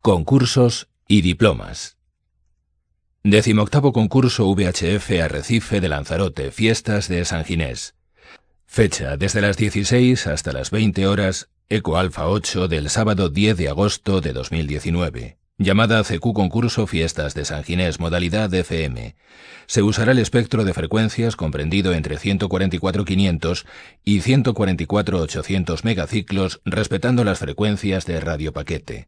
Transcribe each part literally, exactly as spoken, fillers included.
Concursos y diplomas. Decimoctavo concurso V H F Arrecife de Lanzarote, Fiestas de San Ginés. Fecha desde las dieciséis hasta las veinte horas, Eco Alfa ocho del sábado diez de agosto de dos mil diecinueve. Llamada C Q Concurso Fiestas de San Ginés, modalidad F M. Se usará el espectro de frecuencias comprendido entre ciento cuarenta y cuatro mil quinientos y ciento cuarenta y cuatro mil ochocientos megaciclos, respetando las frecuencias de radiopaquete.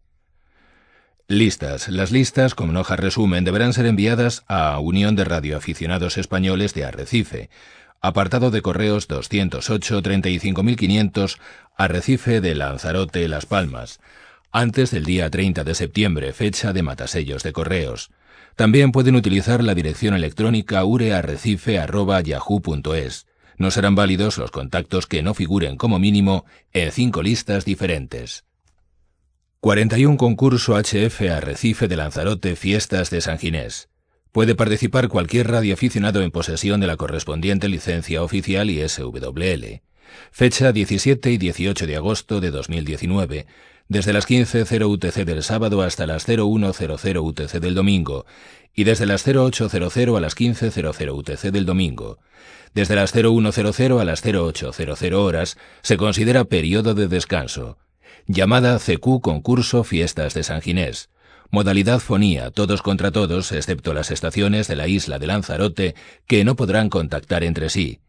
Listas. Las listas, con hoja resumen, deberán ser enviadas a Unión de Radioaficionados Españoles de Arrecife, apartado de correos doscientos ocho, treinta y cinco mil quinientos, Arrecife de Lanzarote, Las Palmas, antes del día treinta de septiembre, fecha de matasellos de correos. También pueden utilizar la dirección electrónica urearrecife arroba yahoo punto es. No serán válidos los contactos que no figuren como mínimo en cinco listas diferentes. cuarenta y uno Concurso H F Arrecife de Lanzarote, Fiestas de San Ginés. Puede participar cualquier radioaficionado en posesión de la correspondiente licencia oficial y S W L. Fecha diecisiete y dieciocho de agosto de dos mil diecinueve, desde las quince cero U T C del sábado hasta las cero uno cero cero U T C del domingo, y desde las cero ocho cero cero a las quince cero cero U T C del domingo. Desde las cero uno cero cero a las cero ocho cero cero horas se considera periodo de descanso. Llamada C Q Concurso Fiestas de San Ginés. Modalidad fonía, todos contra todos, excepto las estaciones de la isla de Lanzarote, que no podrán contactar entre sí.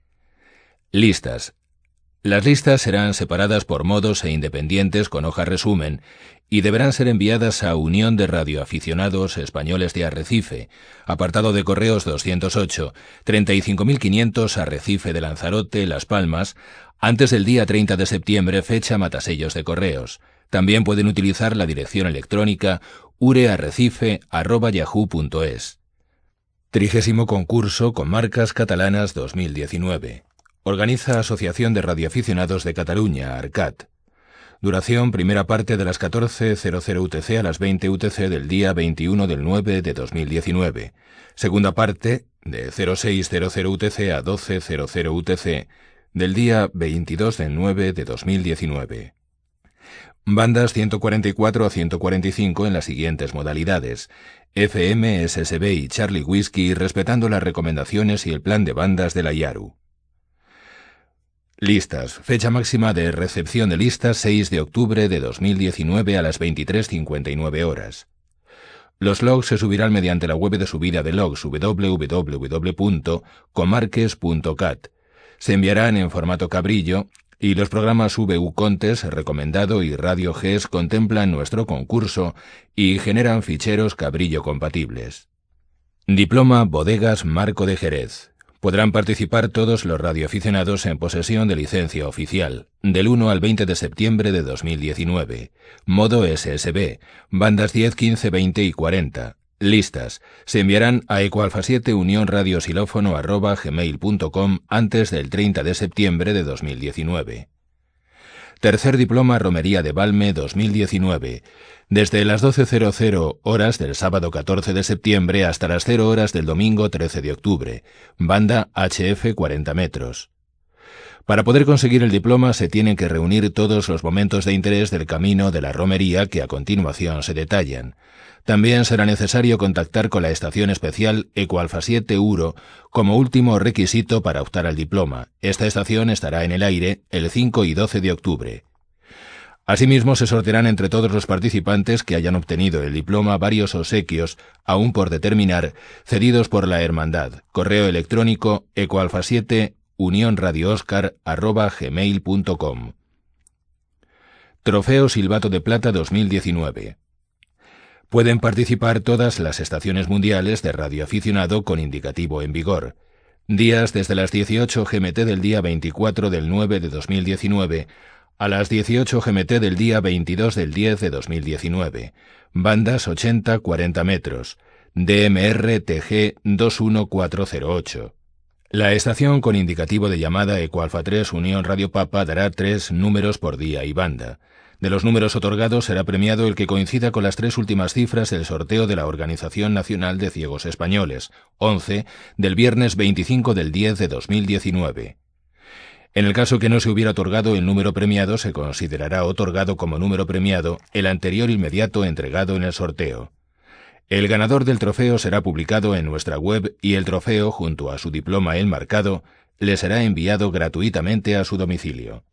Listas. Las listas serán separadas por modos e independientes con hoja resumen y deberán ser enviadas a Unión de Radioaficionados Españoles de Arrecife, apartado de correos doscientos ocho, treinta y cinco mil quinientos, Arrecife de Lanzarote, Las Palmas, antes del día treinta de septiembre, fecha matasellos de correos. También pueden utilizar la dirección electrónica urearrecife arroba yahoo punto es. Trigésimo Concurso Comarcas Catalanas dos mil diecinueve. Organiza Asociación de Radioaficionados de Cataluña, ARCAT. Duración, primera parte de las catorce cero cero U T C a las veinte U T C del día veintiuno del nueve de dos mil diecinueve. Segunda parte, de cero seis cero cero U T C a doce cero cero U T C, del día veintidós del nueve de dos mil diecinueve. Bandas ciento cuarenta y cuatro a ciento cuarenta y cinco en las siguientes modalidades: F M, S S B y Charlie Whiskey, respetando las recomendaciones y el plan de bandas de la I A R U. Listas. Fecha máxima de recepción de listas seis de octubre de dos mil diecinueve a las veintitrés cincuenta y nueve horas. Los logs se subirán mediante la web de subida de logs w w w punto comarques punto cat. Se enviarán en formato cabrillo y los programas V U Contest, Recomendado y Radio G E S contemplan nuestro concurso y generan ficheros cabrillo compatibles. Diploma Bodegas Marco de Jerez. Podrán participar todos los radioaficionados en posesión de licencia oficial, del uno al veinte de septiembre de dos mil diecinueve. Modo S S B, bandas diez, quince, veinte y cuarenta. Listas. Se enviarán a ecoalfa siete unión radiosilófono arroba gmail punto com antes del treinta de septiembre de dos mil diecinueve. Tercer Diploma Romería de Valme dos mil diecinueve. Desde las doce cero cero horas del sábado catorce de septiembre hasta las cero horas del domingo trece de octubre. Banda H F cuarenta metros. Para poder conseguir el diploma se tienen que reunir todos los momentos de interés del camino de la romería que a continuación se detallan. También será necesario contactar con la estación especial Ecoalfa siete Uro como último requisito para optar al diploma. Esta estación estará en el aire el cinco y doce de octubre. Asimismo, se sortearán entre todos los participantes que hayan obtenido el diploma varios obsequios, aún por determinar, cedidos por la Hermandad. Correo electrónico ecoalfa siete unión radio oscar arroba gmail punto com. Trofeo Silbato de Plata dos mil diecinueve. Pueden participar todas las estaciones mundiales de radioaficionado con indicativo en vigor. Días desde las dieciocho G M T del día veinticuatro del nueve de dos mil diecinueve a las dieciocho G M T del día veintidós del diez de dos mil diecinueve. Bandas ochenta a cuarenta metros. D M R T G dos uno cuatro cero ocho. La estación con indicativo de llamada Ecoalfa tres Unión Radio Papa dará tres números por día y banda. De los números otorgados será premiado el que coincida con las tres últimas cifras del sorteo de la Organización Nacional de Ciegos Españoles, once, del viernes veinticinco del diez de dos mil diecinueve. En el caso que no se hubiera otorgado el número premiado, se considerará otorgado como número premiado el anterior inmediato entregado en el sorteo. El ganador del trofeo será publicado en nuestra web y el trofeo, junto a su diploma enmarcado, le será enviado gratuitamente a su domicilio.